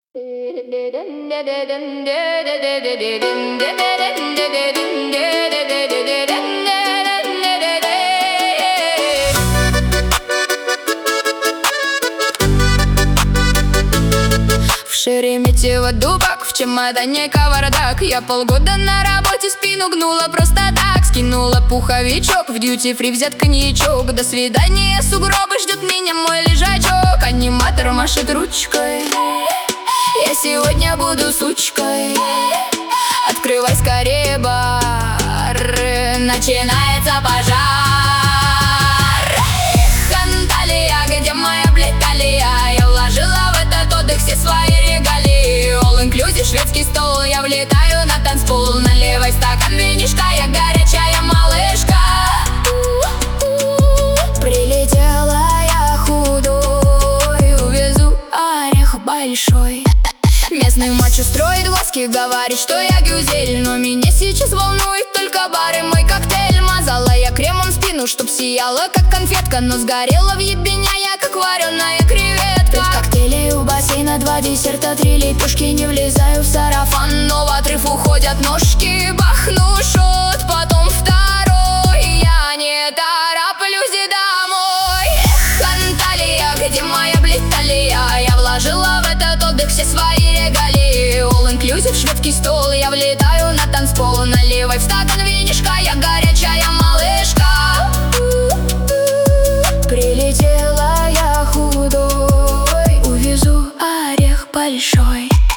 В Шереметьево дубак, в чемодане кавардак. Я полгода на работе, спину гнула просто так. Скинула пуховичок, в дьюти-фри взят коньячок. До свидания, сугробы, ждет меня мой лежачок. Аниматор машет ручкой, я сегодня буду сучкой. Открывай скорее бар, начинается пожар. Эх, Анталия, где моя, блядь, талия? Я вложила в этот отдых все свои регалии. All-inclusive, шведский стол, я влетаю на танцпол. Наливай стакан винишка, я горячая малышка. Прилетела я худой, увезу орех большой. Местный мачо строит глазки, говорит, что я гюзель. Но меня сейчас волнует только бар и мой коктейль. Мазала я кремом спину, чтоб сияла как конфетка. Но сгорела в ебеня я, как вареная креветка. 5 коктейлей у бассейна, 2 десерта, 3 лепешки. Не влезаю в сарафан, но в отрыв уходят ножки. Бахну шот, потом второй, я не тороплюсь и домой. Эх, Анталия, где моя, блядь, талия? Я вложила в этот отдых все свои регалии. All-inclusive, шведский стол, я влетаю на танцпол. Наливай в стакан винишка, я горячая малышка. Прилетела я худой, увезу орех большой.